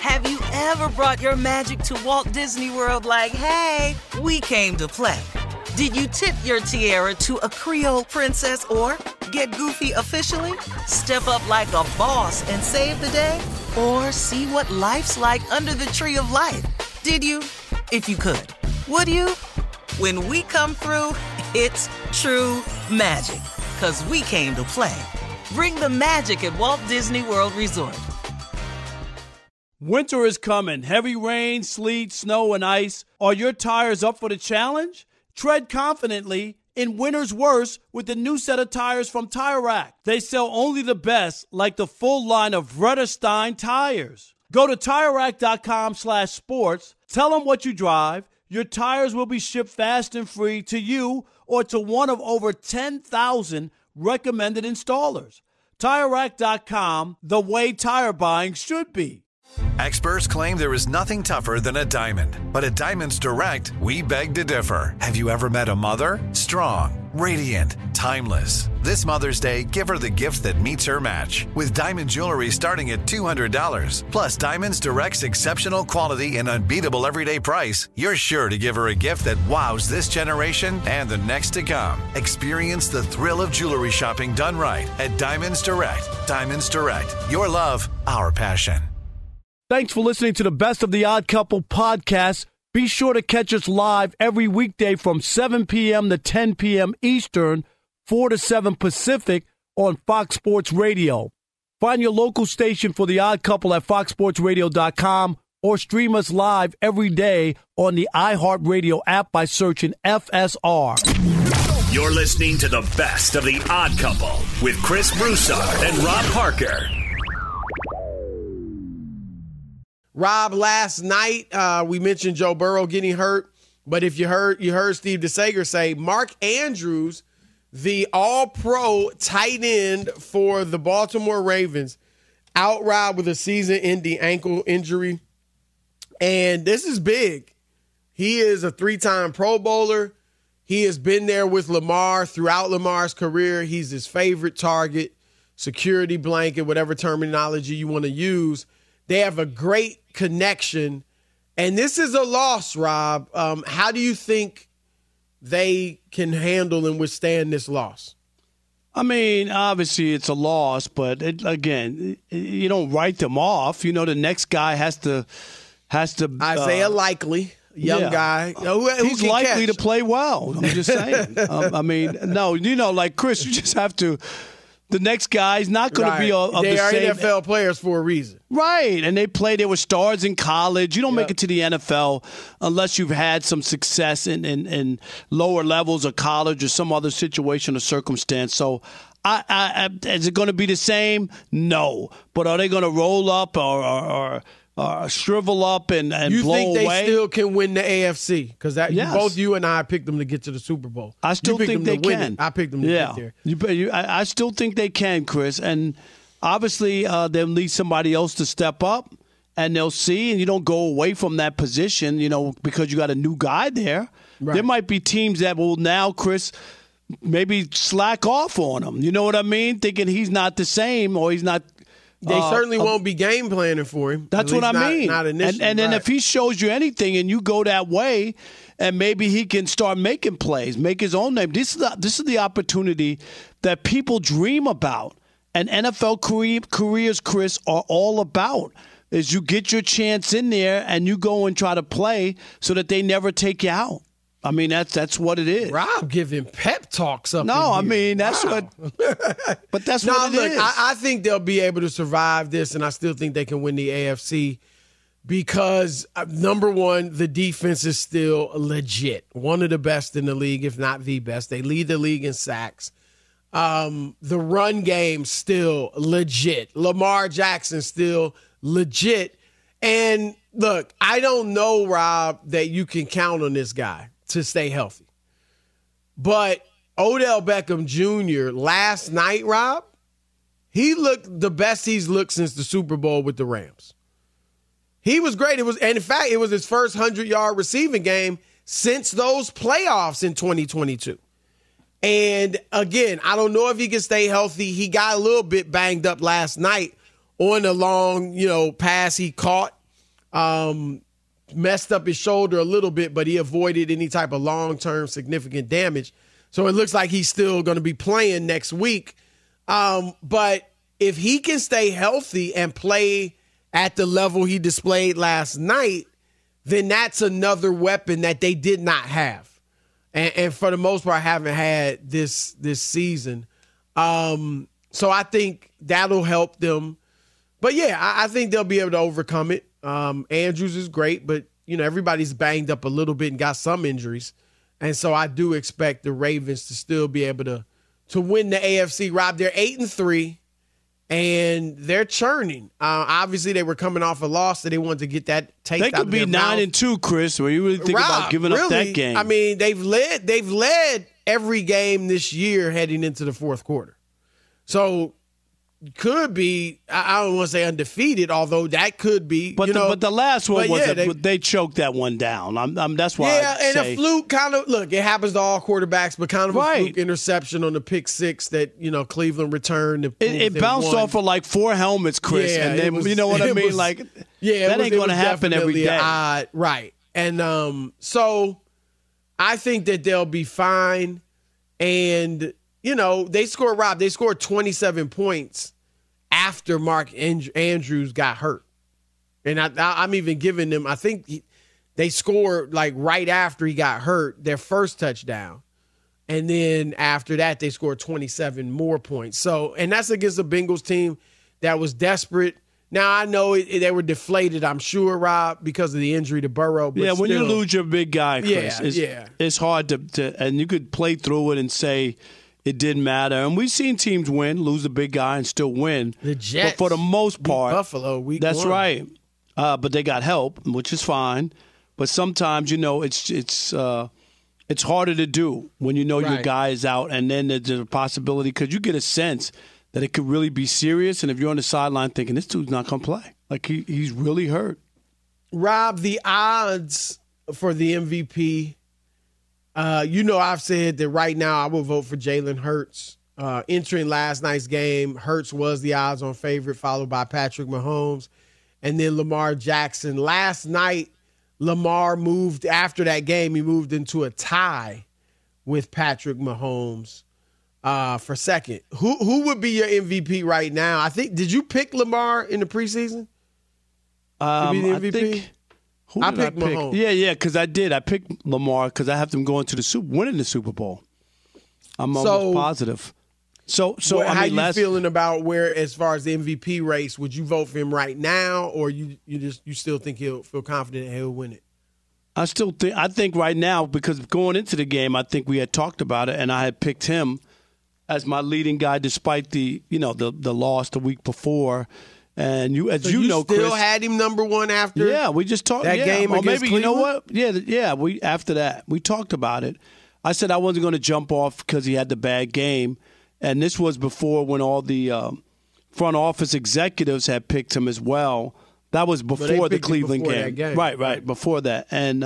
Have you ever brought your magic to Walt Disney World like, hey, we came to play? Did you tip your tiara to a Creole princess or get goofy officially? Step up like a boss and save the day? Or see what life's like under the tree of life? Did you? If you could. Would you? When we come through, it's true magic. 'Cause we came to play. Bring the magic at Walt Disney World Resort. Winter is coming. Heavy rain, sleet, snow, and ice. Are your tires up for the challenge? Tread confidently in winter's worst with the new set of tires from Tire Rack. They sell only the best, like the full line of Vredestein tires. Go to TireRack.com/sports. Tell them what you drive. Your tires will be shipped fast and free to you or to one of over 10,000 recommended installers. TireRack.com, the way tire buying should be. Experts claim there is nothing tougher than a diamond. But at Diamonds Direct, we beg to differ. Have you ever met a mother? Strong, radiant, timeless. This Mother's Day, give her the gift that meets her match. With diamond jewelry starting at $200. Plus Diamonds Direct's exceptional quality and unbeatable everyday price, you're sure to give her a gift that wows this generation and the next to come. Experience the thrill of jewelry shopping done right at Diamonds Direct. Diamonds Direct. Your love, our passion. Thanks for listening to the Best of the Odd Couple podcast. Be sure to catch us live every weekday from 7 p.m. to 10 p.m. Eastern, 4 to 7 Pacific on Fox Sports Radio. Find your local station for The Odd Couple at foxsportsradio.com or stream us live every day on the iHeartRadio app by searching FSR. You're listening to the Best of the Odd Couple with Chris Broussard and Rob Parker. Rob, last night we mentioned Joe Burrow getting hurt, but if you heard Steve DeSager say Mark Andrews, the all-pro tight end for the Baltimore Ravens, out Rob with a season-ending ankle injury, and this is big. He is a 3-time Pro Bowler. He has been there with Lamar throughout Lamar's career. He's his favorite target, security blanket, whatever terminology you want to use. They have a great connection, and this is a loss, Rob. How do you think they can handle and withstand this loss? I mean, obviously it's a loss, but again, you don't write them off. You know, the next guy has to. Isaiah Likely, young guy. Who he's likely to play well. I'm just saying. I mean, no, you know, like Chris, you just have to. The next guy's not going to be of they the are same. NFL players for a reason. Right, and they were stars in college. You don't make it to the NFL unless you've had some success in lower levels of college or some other situation or circumstance. So is it going to be the same? No. But are they going to roll up or shrivel up and blow away? You think they still can win the AFC? Because both you and I picked them to get to the Super Bowl. I still think they can. I picked them to get there. I still think they can, Chris. And obviously they'll need somebody else to step up, and they'll see. And you don't go away from that position, you know, because you got a new guy there. Right. There might be teams that will now, Chris, maybe slack off on him. You know what I mean? Thinking he's not the same or he's not. They certainly won't be game planning for him. That's what I mean. Not initially. And then if he shows you anything and you go that way, and maybe he can start making plays, make his own name. This is the opportunity that people dream about. And NFL careers, Chris, are all about. Is you get your chance in there and you go and try to play so that they never take you out. I mean, that's what it is. Rob giving pep talks up. No, I mean, that's what. But that's what it is. I think they'll be able to survive this, and I still think they can win the AFC because, number one, the defense is still legit. One of the best in the league, if not the best. They lead the league in sacks. The run game still legit. Lamar Jackson still legit. And look, I don't know, Rob, that you can count on this guy to stay healthy. But Odell Beckham Jr. last night, Rob, he looked the best he's looked since the Super Bowl with the Rams. He was great. And in fact, it was his first 100-yard receiving game since those playoffs in 2022. And again, I don't know if he can stay healthy. He got a little bit banged up last night on a long, pass he caught messed up his shoulder a little bit, but he avoided any type of long-term significant damage. So it looks like he's still going to be playing next week. But if he can stay healthy and play at the level he displayed last night, then that's another weapon that they did not have. And for the most part, haven't had this season. So I think that'll help them. But, yeah, I think they'll be able to overcome it. Andrews is great, but, everybody's banged up a little bit and got some injuries. And so I do expect the Ravens to still be able to win the AFC. Rob, they're 8-3, and they're churning. Obviously, they were coming off a loss, so they wanted to get that taste out of their mouth. They could be 9-2, Chris. Were you really thinking about giving up that game? I mean, they've led every game this year heading into the fourth quarter. So could be, I don't want to say undefeated, although that could be. But the last one they choked that one down. That's why. Yeah, and a fluke kind of, look, it happens to all quarterbacks, but kind of a fluke interception on the pick six that, Cleveland returned. It bounced off of like 4 helmets, Chris. Yeah, and then, you know what I mean? That ain't going to happen every day. Right. And so I think that they'll be fine. And, they scored 27 points after Mark Andrews got hurt. And I'm even giving them, I think they scored like right after he got hurt, their first touchdown. And then after that, they scored 27 more points. So, and that's against a Bengals team that was desperate. Now, I know they were deflated, I'm sure, Rob, because of the injury to Burrow. But when you lose your big guy, Chris, it's hard to, and you could play through it and say, it didn't matter. And we've seen teams lose a big guy and still win. The Jets. But for the most part, Buffalo, week that's 1. right. But they got help, which is fine. But sometimes, it's harder to do when your guy is out. And then there's a possibility, because you get a sense that it could really be serious. And if you're on the sideline thinking, this dude's not going to play. Like, he's really hurt. Rob, the odds for the MVP, I've said that right now I will vote for Jalen Hurts. Entering last night's game, Hurts was the odds-on favorite, followed by Patrick Mahomes, and then Lamar Jackson. Last night, Lamar moved, after that game, he moved into a tie with Patrick Mahomes for second. Who would be your MVP right now? Did you pick Lamar in the preseason to be the MVP? I picked Mahomes. Yeah, because I did. I picked Lamar because I have them going to winning the Super Bowl. I'm almost positive. So how you feeling about where, as far as the MVP race, would you vote for him right now, or you still think he'll feel confident that he'll win it? I think right now, because going into the game, I think we had talked about it, and I had picked him as my leading guy despite the loss the week before. And you still Chris, had him number one after. Yeah, we just talked that game or against maybe Cleveland? You know what? Yeah. We after that we talked about it. I said I wasn't going to jump off because he had the bad game, and this was before when all the front office executives had picked him as well. That was before the Cleveland game. Right, before that. And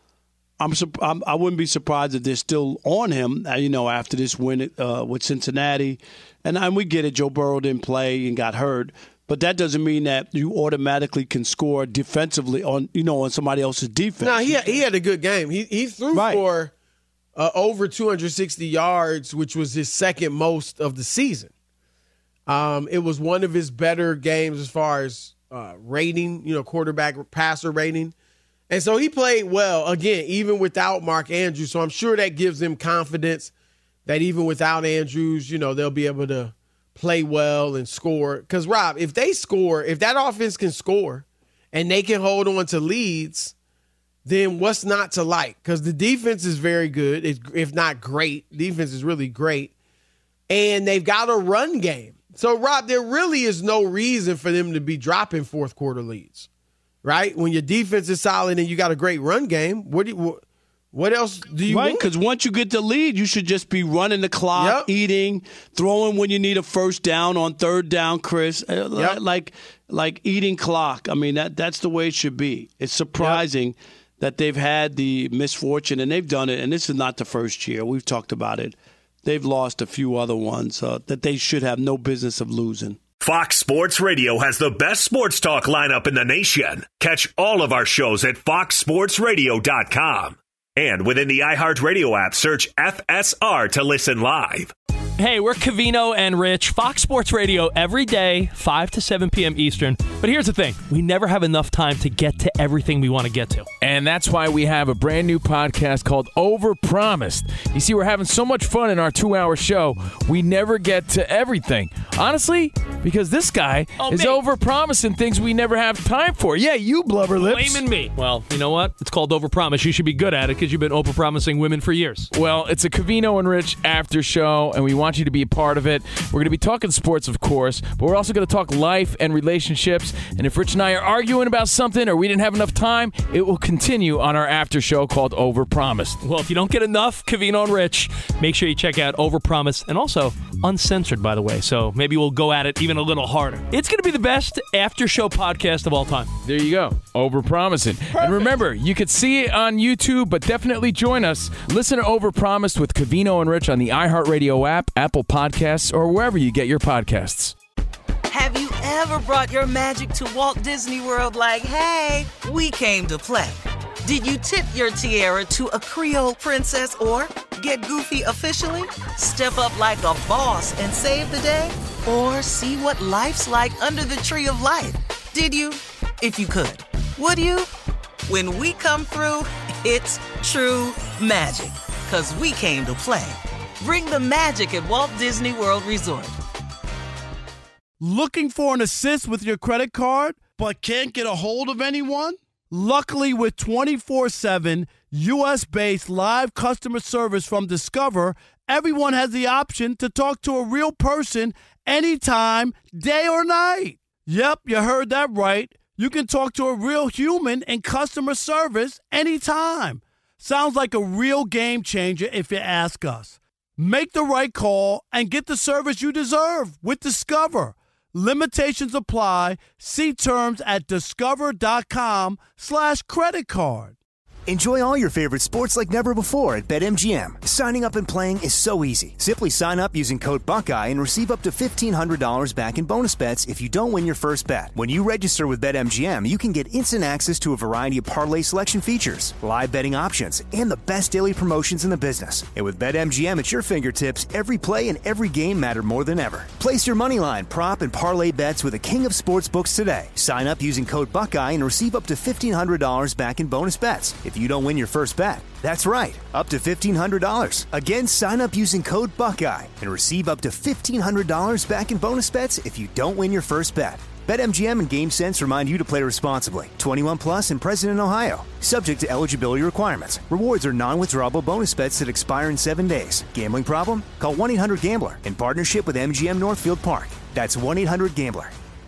I wouldn't be surprised if they're still on him. After this win with Cincinnati, and we get it. Joe Burrow didn't play and got hurt. But that doesn't mean that you automatically can score defensively on somebody else's defense. No, he had a good game. He threw for over 260 yards, which was his second most of the season. It was one of his better games as far as rating, quarterback passer rating. And so he played well, again, even without Mark Andrews. So I'm sure that gives him confidence that even without Andrews, they'll be able to play well and score. Because, Rob, if that offense can score and they can hold on to leads, then what's not to like? Because the defense is very good, if not great. Defense is really great. And they've got a run game. So, Rob, there really is no reason for them to be dropping fourth quarter leads, right? When your defense is solid and you got a great run game, what else do you want? Because once you get the lead, you should just be running the clock, eating, throwing when you need a first down on third down, Chris. Like eating clock. I mean, that's the way it should be. It's surprising that they've had the misfortune, and they've done it, and this is not the first year. We've talked about it. They've lost a few other ones that they should have no business of losing. Fox Sports Radio has the best sports talk lineup in the nation. Catch all of our shows at foxsportsradio.com. And within the iHeartRadio app, search FSR to listen live. Hey, we're Covino and Rich, Fox Sports Radio every day, 5 to 7 p.m. Eastern. But here's the thing. We never have enough time to get to everything we want to get to. And that's why we have a brand new podcast called Overpromised. You see, we're having so much fun in our 2-hour show, we never get to everything. Honestly, because this guy is overpromising things we never have time for. Yeah, you blubber lips. Blaming me. Well, you know what? It's called Overpromise. You should be good at it because you've been overpromising women for years. Well, it's a Covino and Rich after show, and we want you to be a part of it. We're going to be talking sports, of course, but we're also going to talk life and relationships. And if Rich and I are arguing about something or we didn't have enough time, it will continue on our after show called Overpromised. Well, if you don't get enough Covino and Rich, make sure you check out Overpromised, and also uncensored, by the way. So maybe we'll go at it even a little harder. It's going to be the best after show podcast of all time. There you go. Overpromising. Perfect. And remember, you could see it on YouTube, but definitely join us. Listen to Overpromised with Covino and Rich on the iHeartRadio app, Apple Podcasts, or wherever you get your podcasts. Have you ever brought your magic to Walt Disney World like, hey, we came to play? Did you tip your tiara to a Creole princess or get goofy officially? Step up like a boss and save the day? Or see what life's like under the tree of life? Did you? If you could. Would you? When we come through, it's true magic. 'Cause we came to play. Bring the magic at Walt Disney World Resort. Looking for an assist with your credit card, but can't get a hold of anyone? Luckily, with 24/7 U.S.-based live customer service from Discover, everyone has the option to talk to a real person anytime, day or night. Yep, you heard that right. You can talk to a real human in customer service anytime. Sounds like a real game changer if you ask us. Make the right call and get the service you deserve with Discover. Limitations apply. See terms at discover.com/credit card. Enjoy all your favorite sports like never before at BetMGM. Signing up and playing is so easy. Simply sign up using code Buckeye and receive up to $1,500 back in bonus bets if you don't win your first bet. When you register with BetMGM, you can get instant access to a variety of parlay selection features, live betting options, and the best daily promotions in the business. And with BetMGM at your fingertips, every play and every game matter more than ever. Place your moneyline, prop, and parlay bets with the king of sportsbooks today. Sign up using code Buckeye and receive up to $1,500 back in bonus bets if you don't win your first bet. That's right, up to $1,500. Again, sign up using code Buckeye and receive up to $1,500 back in bonus bets if you don't win your first bet. BetMGM and GameSense remind you to play responsibly. 21 plus and present in Ohio. Subject to eligibility requirements. Rewards are non-withdrawable bonus bets that expire in 7 days. Gambling problem? Call 1-800-GAMBLER in partnership with MGM Northfield Park. That's 1-800-GAMBLER.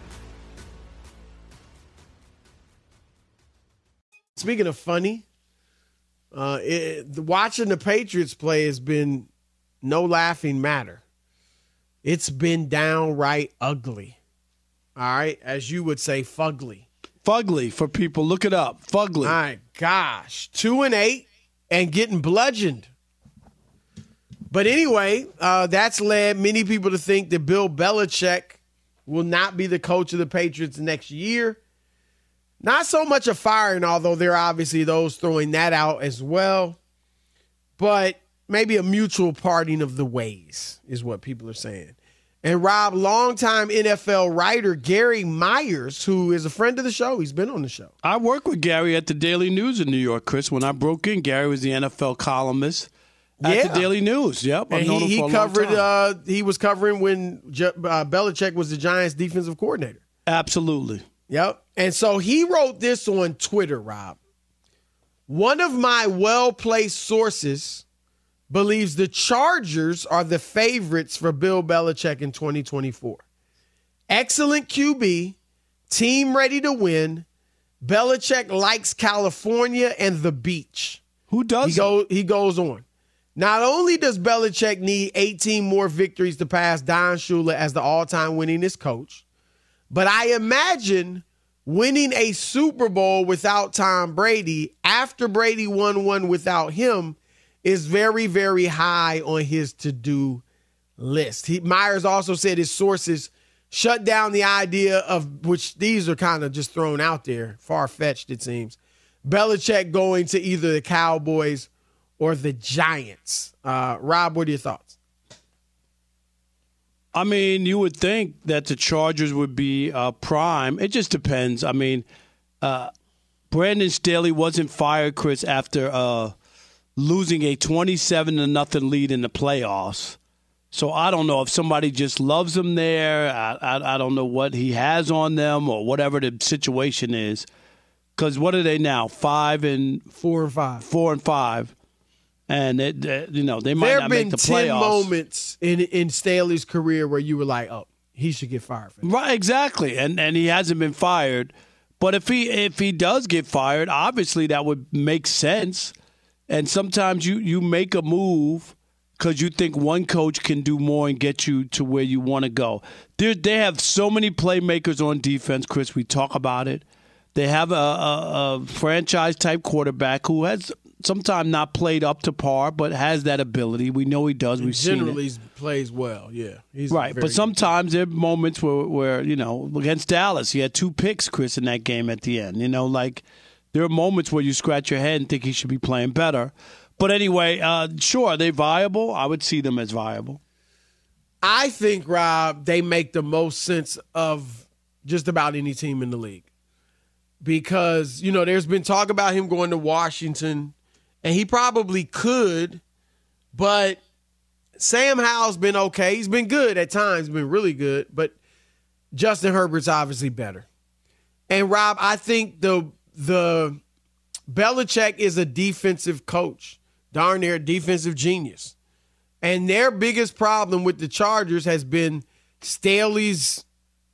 Speaking of funny, watching the Patriots play has been no laughing matter. It's been downright ugly. All right, as you would say, fugly. Fugly for people. Look it up. Fugly. My gosh, 2-8 and getting bludgeoned. But anyway, that's led many people to think that Bill Belichick will not be the coach of the Patriots next year. Not so much a firing, although there are obviously those throwing that out as well. But maybe a mutual parting of the ways is what people are saying. And Rob, longtime NFL writer Gary Myers, who is a friend of the show, he's been on the show. I worked with Gary at the Daily News in New York, Chris. When I broke in, Gary was the NFL columnist at the Daily News. Yep, I've known him for a long time. He was covering when Belichick was the Giants' defensive coordinator. Absolutely. Yep. And so he wrote this on Twitter, Rob. One of my well-placed sources believes the Chargers are the favorites for Bill Belichick in 2024. Excellent QB, team ready to win. Belichick likes California and the beach. Who does? He goes on. Not only does Belichick need 18 more victories to pass Don Shula as the all-time winningest coach, but I imagine winning a Super Bowl without Tom Brady after Brady won one without him is very, very high on his to-do list. Myers also said his sources shut down the idea of, which these are kind of just thrown out there, far-fetched it seems, Belichick going to either the Cowboys or the Giants. Rob, what are your thoughts? I mean, you would think that the Chargers would be prime. It just depends. I mean, Brandon Staley wasn't fired, Chris, after losing a 27-0 lead in the playoffs. So I don't know if somebody just loves him there. I don't know what he has on them or whatever the situation is. Because what are they now? 4 and 5. And they might not make the playoffs. There have been 10 moments in Staley's career where you were like, "Oh, he should get fired." For that. Right, exactly. And he hasn't been fired. But if he does get fired, obviously that would make sense. And sometimes you make a move because you think one coach can do more and get you to where you want to go. They have so many playmakers on defense, Chris. We talk about it. They have a franchise-type quarterback who has sometimes not played up to par, but has that ability. We know he does. We've seen it. Generally plays well, yeah. He's right, but sometimes there are moments where, against Dallas, he had 2 picks, Chris, in that game at the end. There are moments where you scratch your head and think he should be playing better. But anyway, sure, are they viable? I would see them as viable. I think, Rob, they make the most sense of just about any team in the league. Because, there's been talk about him going to Washington, and he probably could, but Sam Howell's been okay. He's been good at times, been really good, but Justin Herbert's obviously better. And, Rob, I think the Belichick is a defensive coach, darn near defensive genius. And their biggest problem with the Chargers has been Staley's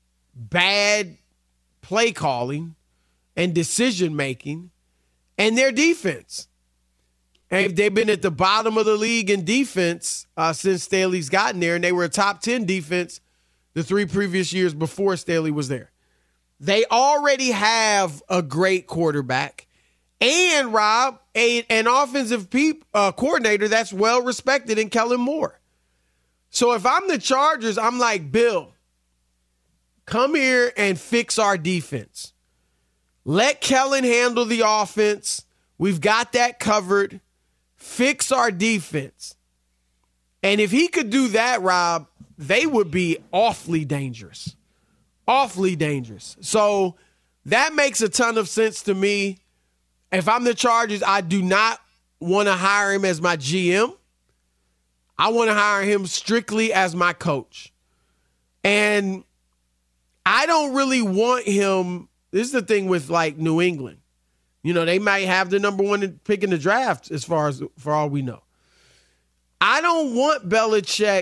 bad play calling and decision-making, and their defense. And they've been at the bottom of the league in defense since Staley's gotten there, and they were a top 10 defense the 3 previous years before Staley was there. They already have a great quarterback and, Rob, an offensive coordinator that's well-respected in Kellen Moore. So if I'm the Chargers, I'm like, Bill, come here and fix our defense. Let Kellen handle the offense. We've got that covered. Fix our defense. And if he could do that, Rob, they would be awfully dangerous. Awfully dangerous. So that makes a ton of sense to me. If I'm the Chargers, I do not want to hire him as my GM. I want to hire him strictly as my coach. And I don't really want him. This is the thing with New England. They might have the number 1 pick in the draft for all we know. I don't want Belichick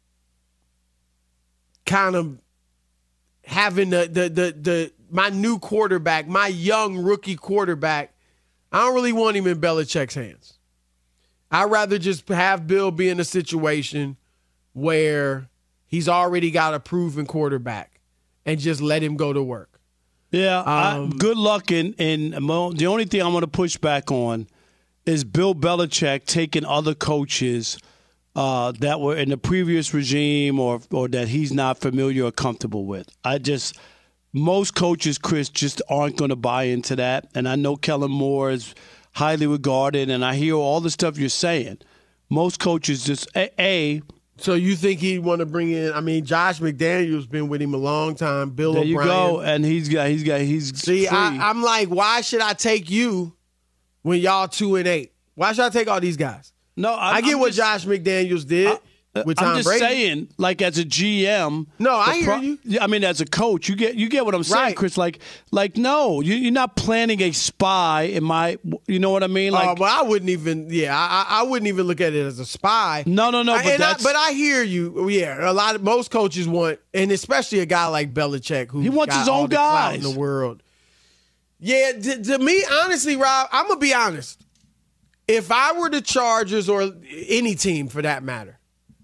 kind of having my new quarterback, my young rookie quarterback. I don't really want him in Belichick's hands. I'd rather just have Bill be in a situation where he's already got a proven quarterback and just let him go to work. Yeah, good luck in the only thing I'm going to push back on is Bill Belichick taking other coaches that were in the previous regime or that he's not familiar or comfortable with. Most coaches, Chris, just aren't going to buy into that. And I know Kellen Moore is highly regarded, and I hear all the stuff you're saying. Most coaches just, So you think he'd want to bring in? Josh McDaniels been with him a long time. Bill O'Brien. There you go, and he's See, free. I'm like, why should I take you when y'all 2-8? Why should I take all these guys? No, I get what Josh McDaniels did with Tom Brady. I'm just saying, as a GM. No, I hear you. As a coach, you get what I'm saying, right. Chris. No, you're not planning a spy in my. You know what I mean? Well, I wouldn't even. Yeah, I wouldn't even look at it as a spy. No. But I hear you. Yeah, most coaches want, and especially a guy like Belichick, who he wants his own guys in the world. Yeah, to me, honestly, Rob, I'm gonna be honest. If I were the Chargers or any team for that matter,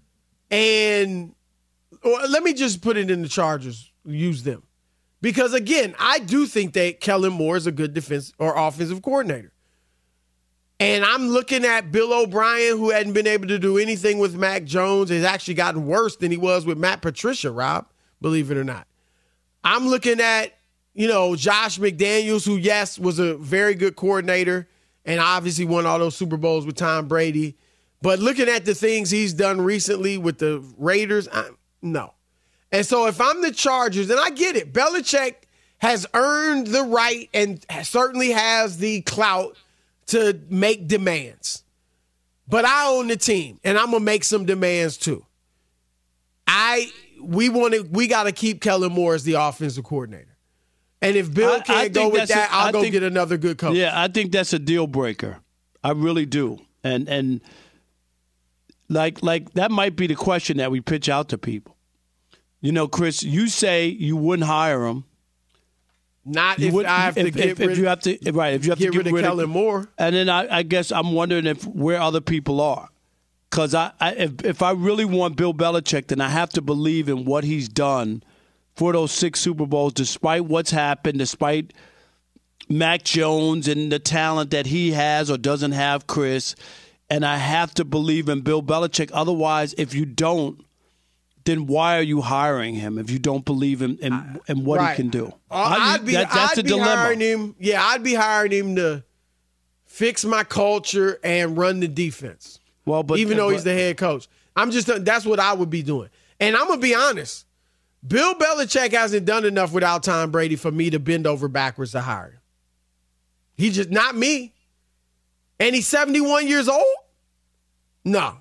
or let me just put it in the Chargers, use them. Because, again, I do think that Kellen Moore is a good defense or offensive coordinator. And I'm looking at Bill O'Brien, who hadn't been able to do anything with Mac Jones, has actually gotten worse than he was with Matt Patricia, Rob. believe it or not. I'm looking at, Josh McDaniels, who, yes, was a very good coordinator and obviously won all those Super Bowls with Tom Brady. But looking at the things he's done recently with the Raiders, no. And so if I'm the Chargers, and I get it, Belichick has earned the right and certainly has the clout to make demands. But I own the team, and I'm going to make some demands too. We got to keep Kellen Moore as the offensive coordinator. And if Bill can't go with that, I'll go get another good coach. Yeah, I think that's a deal breaker. I really do. And like that might be the question that we pitch out to people. Chris, you say you wouldn't hire him. Not if I have to get rid of Kellen Moore. And then I guess I'm wondering where other people are. Because if I really want Bill Belichick, then I have to believe in what he's done for those 6 Super Bowls, despite what's happened, despite Mac Jones and the talent that he has or doesn't have, Chris. And I have to believe in Bill Belichick. Otherwise, if you don't, then why are you hiring him if you don't believe in what he can do? That's a dilemma. I'd be hiring him to fix my culture and run the defense. Well, even though he's the head coach. That's what I would be doing. And I'm going to be honest. Bill Belichick hasn't done enough without Tom Brady for me to bend over backwards to hire him. He's just not me. And he's 71 years old? No.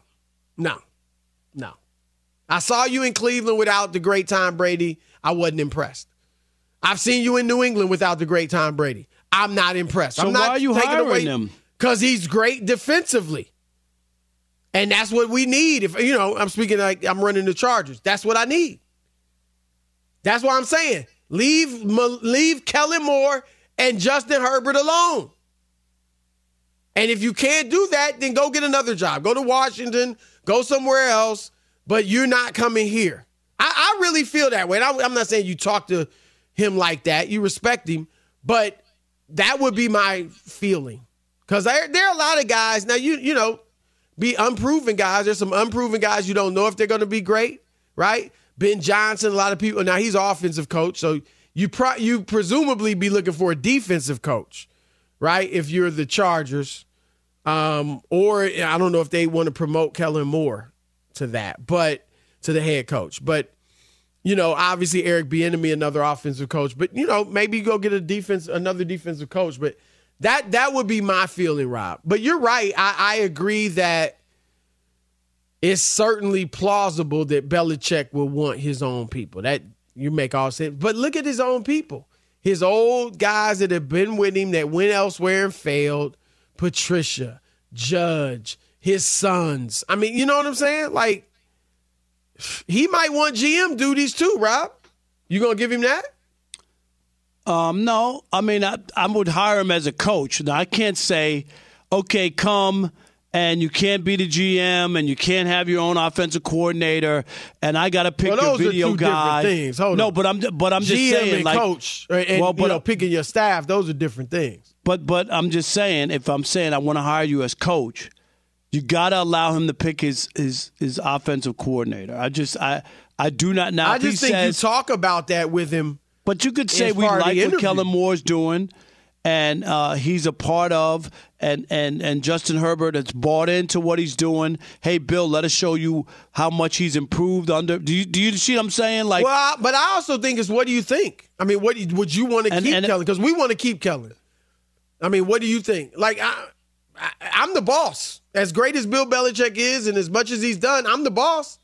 I saw you in Cleveland without the great Tom Brady. I wasn't impressed. I've seen you in New England without the great Tom Brady. I'm not impressed. So why are you hiring him? Because he's great defensively. And that's what we need. If I'm speaking like I'm running the Chargers. That's what I need. That's what I'm saying. Leave Kellen Moore and Justin Herbert alone. And if you can't do that, then go get another job. Go to Washington. Go somewhere else. But you're not coming here. I really feel that way. And I'm not saying you talk to him like that. You respect him. But that would be my feeling. Because there are a lot of guys. Now, be unproven guys. There's some unproven guys you don't know if they're going to be great, right? Ben Johnson, a lot of people. Now, he's offensive coach. So you presumably be looking for a defensive coach, right, if you're the Chargers. Or I don't know if they want to promote Kellen Moore to that, but to the head coach. But, obviously Eric Bieniemy, another offensive coach. But, maybe you go get another defensive coach. But that would be my feeling, Rob. But you're right. I agree that it's certainly plausible that Belichick will want his own people. That you make all sense. But look at his own people. His old guys that have been with him that went elsewhere and failed. Patricia, Judge, his sons. I mean, you know what I'm saying? Like, he might want GM duties too, Rob. You going to give him that? No. I mean, I would hire him as a coach. Now, I can't say, okay, come and you can't be the GM and you can't have your own offensive coordinator and I got to pick your video guy. Different things. Hold on. But I'm just GM saying, and like, coach and picking your staff, those are different things. But I'm just saying, if I'm saying I want to hire you as coach, you got to allow him to pick his offensive coordinator. I do not now. I just think you talk about that with him. But you could say we like what Kellen Moore's doing, and he's a part of, and Justin Herbert has bought into what he's doing. Hey, Bill, let us show you how much he's improved under. Do you see what I'm saying? Like, well, but I also think it's what do you think? I mean, would you want to keep Kellen? Because we want to keep Kellen. I mean, what do you think? Like, I'm the boss. As great as Bill Belichick is, and as much as he's done, I'm the boss.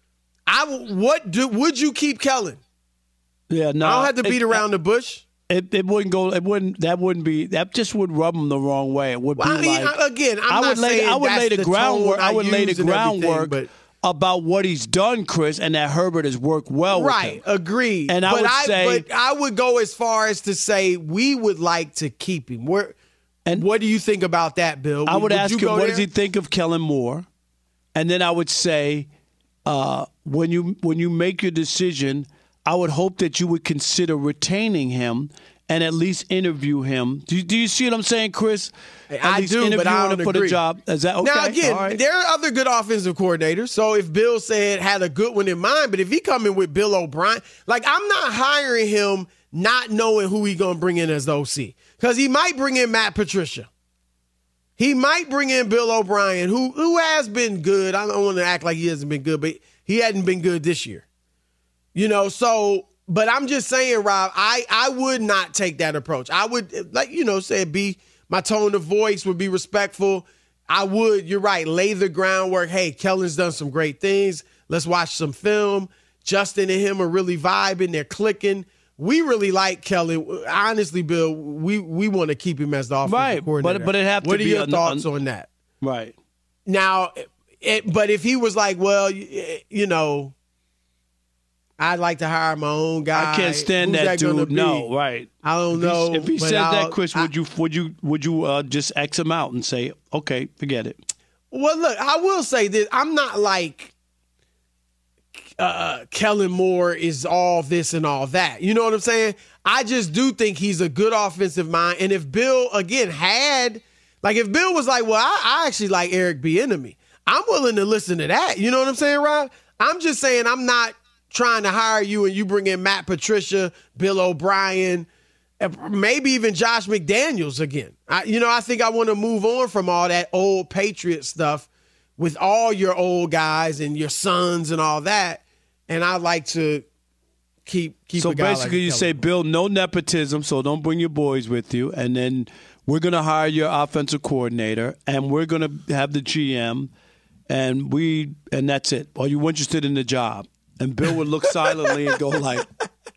Would you keep Kellen? Yeah, no. I don't have to beat around the bush. It wouldn't go. That just would rub them the wrong way. It would be again. I would lay the groundwork. I would lay the groundwork about what he's done, Chris, and that Herbert has worked well with him. Right, agreed. And but I would go as far as to say we would like to keep him. And what do you think about that, Bill? I would ask him, what does he think of Kellen Moore? And then I would say, when you make your decision, I would hope that you would consider retaining him and at least interview him. Do you see what I'm saying, Chris? I do, but I don't for agree. The job. Is that okay? Now, again, right. there are other good offensive coordinators. So if Bill said had a good one in mind, but if he coming with Bill O'Brien, like I'm not hiring him not knowing who he going to bring in as the OC. Because he might bring in Matt Patricia. He might bring in Bill O'Brien, who has been good. I don't want to act like he hasn't been good, but he hadn't been good this year. So, but I'm just saying, Rob, I would not take that approach. I would, say my tone of voice would be respectful. I would, you're right, lay the groundwork. Hey, Kellen's done some great things. Let's watch some film. Justin and him are really vibing. They're clicking. We really like Kellen. Honestly, Bill, we want to keep him as the offensive coordinator. But it have to be. What are your thoughts on that? Right. Now, but if he was like, well, I'd like to hire my own guy. I can't stand that dude. No, right. I don't know. If he said that, Chris, would you just X him out and say, okay, forget it? Well, look, I will say this. I'm not like Kellen Moore is all this and all that. You know what I'm saying? I just do think he's a good offensive mind. And if Bill, again, if Bill was like, well, I actually like Eric Bieniemy, I'm willing to listen to that. You know what I'm saying, Rob? I'm just saying I'm not trying to hire you and you bring in Matt Patricia, Bill O'Brien, maybe even Josh McDaniels again. I think I want to move on from all that old Patriot stuff with all your old guys and your sons and all that. And I like to keep so a guy basically like you say, Bill, no nepotism, so don't bring your boys with you. And then we're going to hire your offensive coordinator, and we're going to have the GM, and that's it. Are you interested in the job? And Bill would look silently and go like,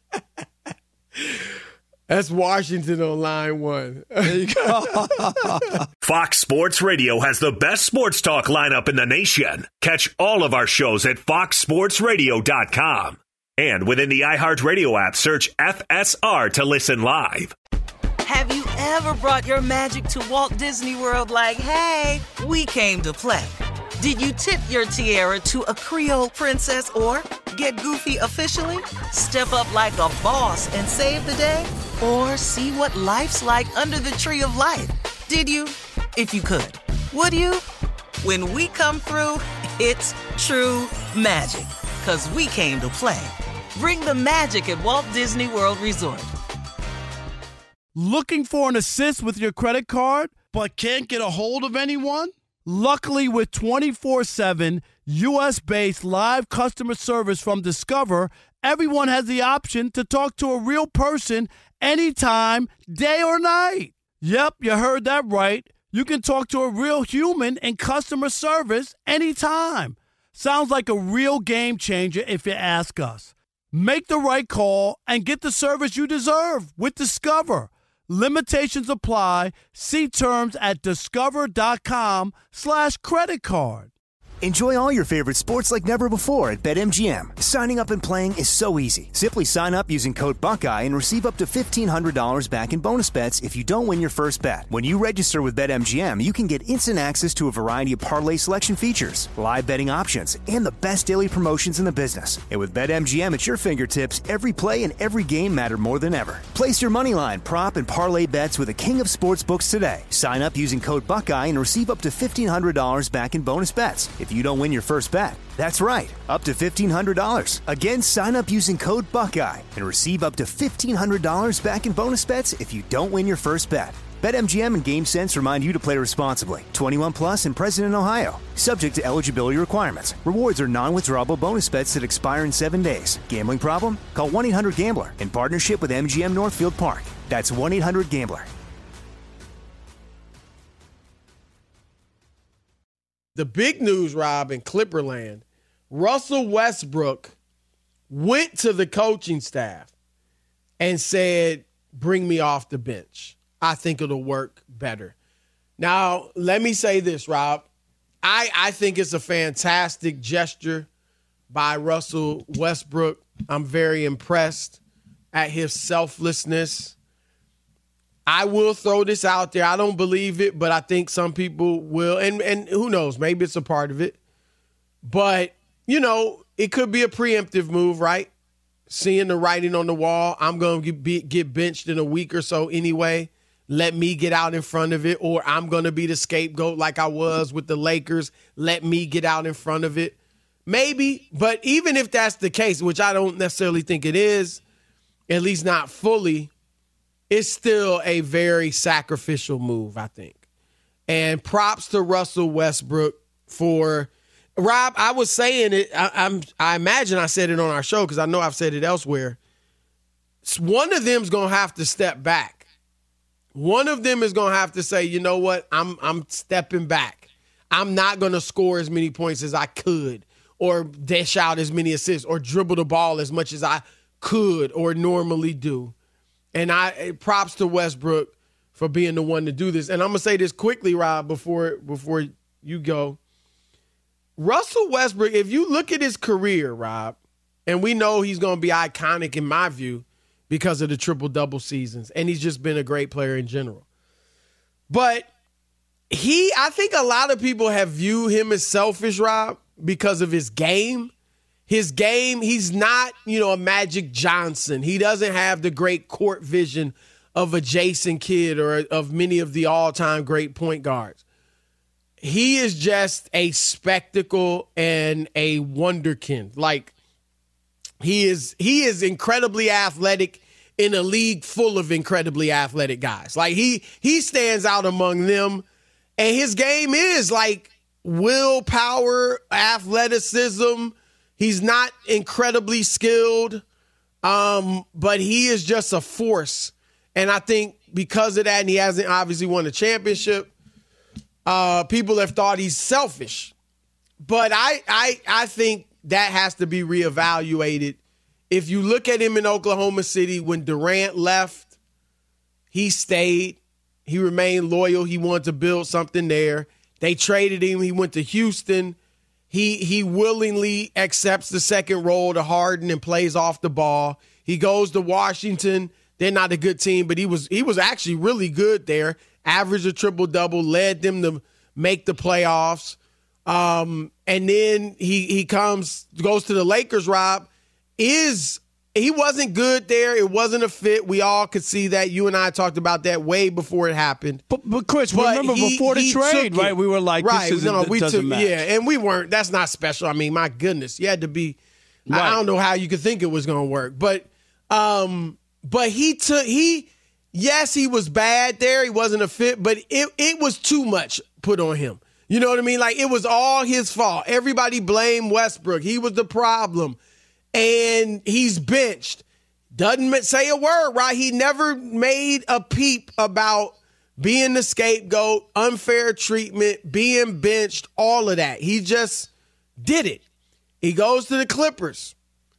that's Washington on line one. There you go. Fox Sports Radio has the best sports talk lineup in the nation. Catch all of our shows at foxsportsradio.com. And within the iHeartRadio app, search FSR to listen live. Have you ever brought your magic to Walt Disney World like, hey, we came to play? Did you tip your tiara to a Creole princess or get goofy officially? Step up like a boss and save the day? Or see what life's like under the tree of life? Did you? If you could. Would you? When we come through, it's true magic. 'Cause we came to play. Bring the magic at Walt Disney World Resort. Looking for an assist with your credit card, but can't get a hold of anyone? Luckily, with 24/7 U.S.-based live customer service from Discover, everyone has the option to talk to a real person anytime, day or night. Yep, you heard that right. You can talk to a real human in customer service anytime. Sounds like a real game changer if you ask us. Make the right call and get the service you deserve with Discover. Limitations apply. See terms at discover.com/creditcard. Enjoy all your favorite sports like never before at BetMGM. Signing up and playing is so easy. Simply sign up using code Buckeye and receive up to $1,500 back in bonus bets if you don't win your first bet. When you register with BetMGM, you can get instant access to a variety of parlay selection features, live betting options, and the best daily promotions in the business. And with BetMGM at your fingertips, every play and every game matter more than ever. Place your moneyline, prop, and parlay bets with the king of sportsbooks today. Sign up using code Buckeye and receive up to $1,500 back in bonus bets if you don't win your first bet. That's right, up to $1,500. Again, sign up using code Buckeye and receive up to $1,500 back in bonus bets if you don't win your first bet. BetMGM and GameSense remind you to play responsibly. 21 plus and present in Ohio. Subject to eligibility requirements. Rewards are non-withdrawable bonus bets that expire in 7 days. Gambling problem? Call 1-800-GAMBLER in partnership with MGM Northfield Park. That's 1-800-GAMBLER. The big news, Rob, in Clipperland, Russell Westbrook went to the coaching staff and said, bring me off the bench. I think it'll work better. Now, let me say this, Rob. I think it's a fantastic gesture by Russell Westbrook. I'm very impressed at his selflessness. I will throw this out there. I don't believe it, but I think some people will. And who knows? Maybe it's a part of it. But, it could be a preemptive move, right? seeing the writing on the wall. I'm going to get benched in a week or so anyway. Let me get out in front of it, or I'm going to be the scapegoat like I was with the Lakers. Let me get out in front of it. Maybe, but even if that's the case, which I don't necessarily think it is, at least not fully, it's still a very sacrificial move, I think. And props to Russell Westbrook for – Rob, I was saying it. I imagine I said it on our show because I know I've said it elsewhere. One of them's going to have to step back. One of them is going to have to say, you know what, I'm stepping back. I'm not going to score as many points as I could or dish out as many assists or dribble the ball as much as I could or normally do. And props to Westbrook for being the one to do this. And I'm going to say this quickly, Rob, before you go. Russell Westbrook, if you look at his career, Rob, and we know he's going to be iconic in my view because of the triple-double seasons, and he's just been a great player in general. But I think a lot of people have viewed him as selfish, Rob, because of his game. His game, he's not, a Magic Johnson. He doesn't have the great court vision of a Jason Kidd or of many of the all-time great point guards. He is just a spectacle and a wonderkind. Like, he is incredibly athletic in a league full of incredibly athletic guys. Like, he stands out among them, and his game is like willpower, athleticism. He's not incredibly skilled, but he is just a force. And I think because of that, and he hasn't obviously won a championship, people have thought he's selfish. But I think that has to be reevaluated. If you look at him in Oklahoma City, when Durant left, he stayed. He remained loyal. He wanted to build something there. They traded him. He went to Houston. He willingly accepts the second role to Harden and plays off the ball. He goes to Washington. They're not a good team, but he was actually really good there. Averaged a triple-double, led them to make the playoffs. And then he goes to the Lakers, Rob. He wasn't good there. It wasn't a fit. We all could see that. You and I talked about that way before it happened. But Chris, remember before the trade, right? We were like, this doesn't match. Yeah, and we weren't. That's not special. I mean, my goodness. You had to be right. I don't know how you could think it was going to work. But yes, he was bad there. He wasn't a fit, but it was too much put on him. You know what I mean? Like, it was all his fault. Everybody blamed Westbrook. He was the problem. And he's benched. Doesn't say a word, right? He never made a peep about being the scapegoat, unfair treatment, being benched, all of that. He just did it. He goes to the Clippers,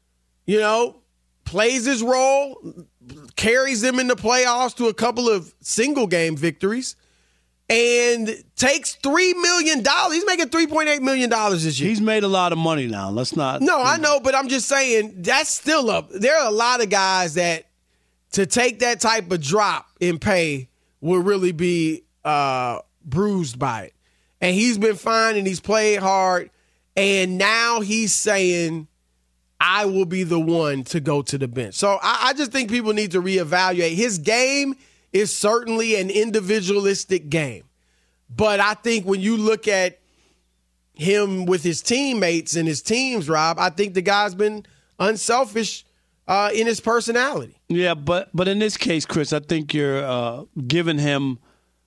plays his role, carries them in the playoffs to a couple of single-game victories, and takes $3 million. He's making $3.8 million this year. He's made a lot of money now. Let's not. No, I know, but I'm just saying that's still up. There are a lot of guys that to take that type of drop in pay will really be bruised by it. And he's been fine and he's played hard. And now he's saying, I will be the one to go to the bench. So I just think people need to reevaluate. His game is certainly an individualistic game. But I think when you look at him with his teammates and his teams, Rob, I think the guy's been unselfish in his personality. Yeah, but in this case, Chris, I think you're giving him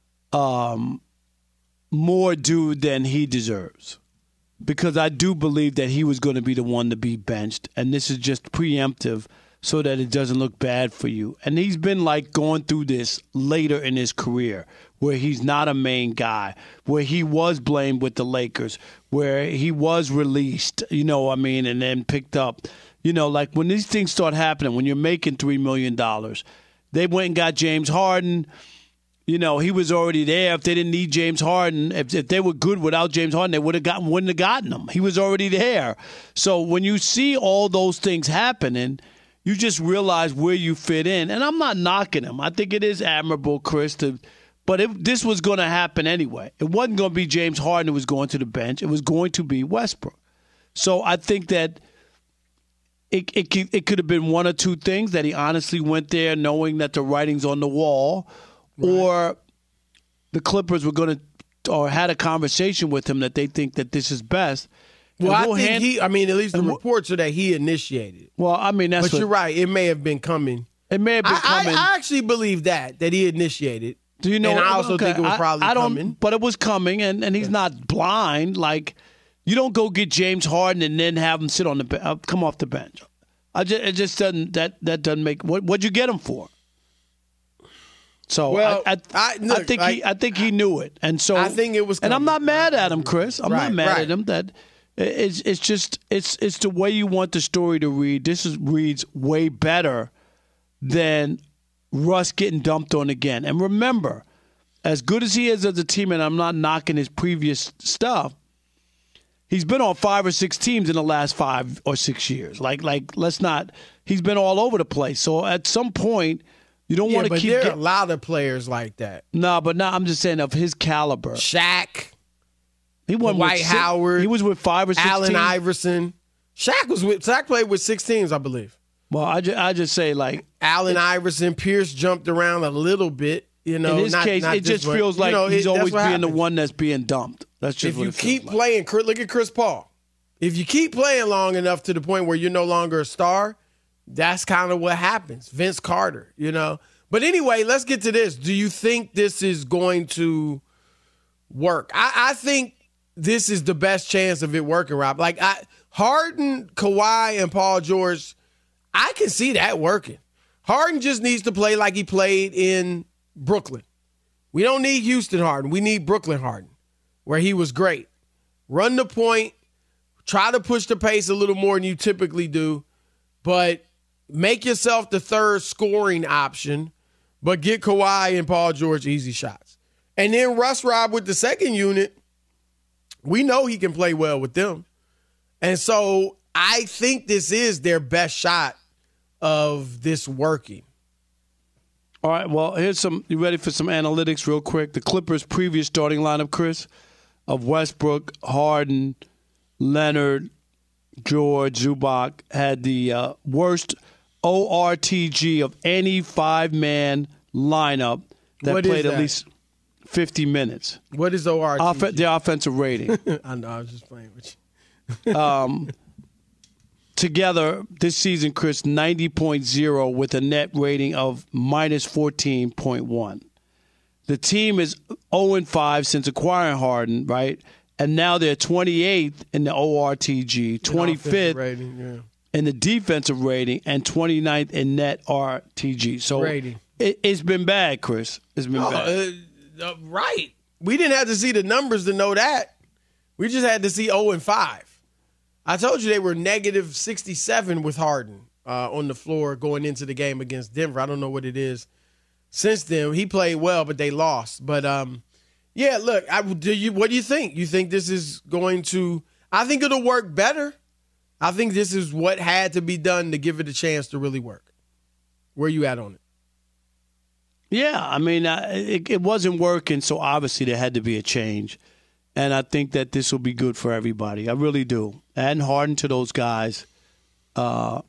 more due than he deserves. Because I do believe that he was going to be the one to be benched, and this is just preemptive so that it doesn't look bad for you. And he's been like going through this later in his career where he's not a main guy, where he was blamed with the Lakers, where he was released, and then picked up. Like when these things start happening, when you're making $3 million, they went and got James Harden. He was already there. If they didn't need James Harden, if they were good without James Harden, they wouldn't have gotten him. He was already there. So when you see all those things happening, you just realize where you fit in. And I'm not knocking him. I think it is admirable, Chris, but this was going to happen anyway. It wasn't going to be James Harden who was going to the bench. It was going to be Westbrook. So I think that it could have been one or two things, that he honestly went there knowing that the writing's on the wall, or the Clippers were going to, or had a conversation with him that they think that this is best. Well, I think at least the reports are that he initiated it. Well, I mean, but you're right. It may have been coming. It may have been coming. I actually believe that he initiated. Do you know? And I also think it was probably coming. But it was coming, and he's not blind. Like, you don't go get James Harden and then have him sit on the come off the bench. It just doesn't. That doesn't make. What'd you get him for? So I think he knew it, and so I think it was. And I'm not mad at him, Chris. I'm not mad at him. That it's just it's the way you want the story to read. Reads way better than Russ getting dumped on again. And remember, as good as he is as a team, and I'm not knocking his previous stuff, he's been on 5 or 6 teams in the last 5 or 6 years. Like let's not. He's been all over the place. So at some point, you don't want to keep. There are a lot of players like that. No, but I'm just saying of his caliber. Shaq. He won Dwight Howard. He was with 5 or 6 Allen teams. Iverson. Shaq played with 6 teams, I believe. Well, I just say, like, Allen Iverson. Pierce jumped around a little bit. In his case, it just feels like he's always being the one that's being dumped. That's just if you keep playing. Look at Chris Paul. If you keep playing long enough to the point where you're no longer a star, that's kind of what happens. Vince Carter, But anyway, let's get to this. Do you think this is going to work? I think this is the best chance of it working, Rob. Like, Harden, Kawhi, and Paul George, I can see that working. Harden just needs to play like he played in Brooklyn. We don't need Houston Harden. We need Brooklyn Harden, where he was great. Run the point. Try to push the pace a little more than you typically do, but make yourself the third scoring option, but get Kawhi and Paul George easy shots. And then Russ Rob with the second unit, we know he can play well with them. And so I think this is their best shot of this working. All right, well, you ready for some analytics real quick? The Clippers' previous starting lineup, Chris, of Westbrook, Harden, Leonard, George, Zubac, had the worst ORTG of any 5-man lineup that played at least 50 minutes. What is ORTG? The offensive rating. I know, I was just playing with you. Together, this season, Chris, 90.0 with a net rating of minus 14.1. The team is 0-5 since acquiring Harden, right? And now they're 28th in the ORTG, 25th rating, in the defensive rating, and 29th in net RTG. So rating. It's been bad, Chris. It's been bad. Right. We didn't have to see the numbers to know that. We just had to see 0-5. I told you they were negative 67 with Harden on the floor going into the game against Denver. I don't know what it is since then. He played well, but they lost. But, yeah, look, what do you think? You think this is going to – I think it'll work better. I think this is what had to be done to give it a chance to really work. Where you at on it? Yeah, I mean, it wasn't working, so obviously there had to be a change. And I think that this will be good for everybody. I really do. Adding Harden to those guys will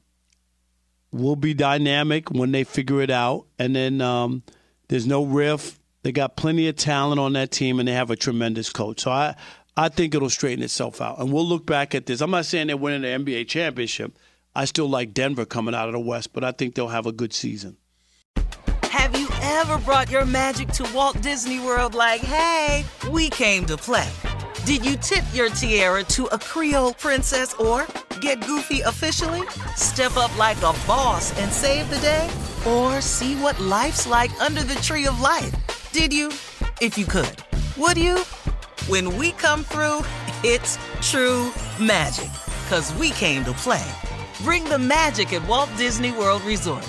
be dynamic when they figure it out. And then there's no riff. They got plenty of talent on that team, and they have a tremendous coach. So I think it'll straighten itself out. And we'll look back at this. I'm not saying they're winning the NBA championship. I still like Denver coming out of the West, but I think they'll have a good season. Have you ever brought your magic to Walt Disney World like, hey, we came to play? Did you tip your tiara to a Creole princess or get goofy officially? Step up like a boss and save the day? Or see what life's like under the tree of life? Did you? If you could. Would you? When we come through, it's true magic. 'Cause we came to play. Bring the magic at Walt Disney World Resort.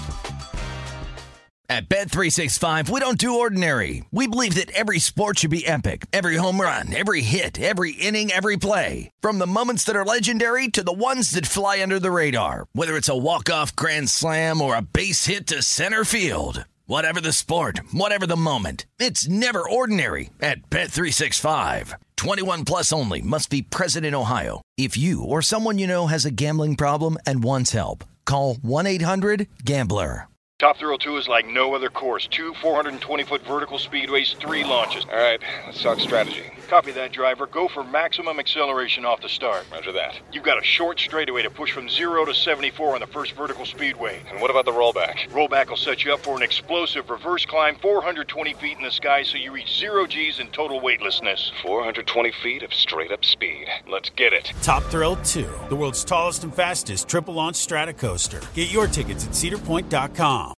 At Bet365, we don't do ordinary. We believe that every sport should be epic. Every home run, every hit, every inning, every play. From the moments that are legendary to the ones that fly under the radar. Whether it's a walk-off grand slam or a base hit to center field. Whatever the sport, whatever the moment, it's never ordinary at Bet365. 21 plus only. Must be present in Ohio. If you or someone you know has a gambling problem and wants help, call 1-800-GAMBLER. Top Thrill 2 is like no other course. 2 420-foot vertical speedways, 3 launches. All right, let's talk strategy. Copy that, driver. Go for maximum acceleration off the start. Roger that. You've got a short straightaway to push from 0 to 74 on the first vertical speedway. And what about the rollback? Rollback will set you up for an explosive reverse climb 420 feet in the sky so you reach 0 G's in total weightlessness. 420 feet of straight-up speed. Let's get it. Top Thrill 2, the world's tallest and fastest triple-launch strata coaster. Get your tickets at cedarpoint.com.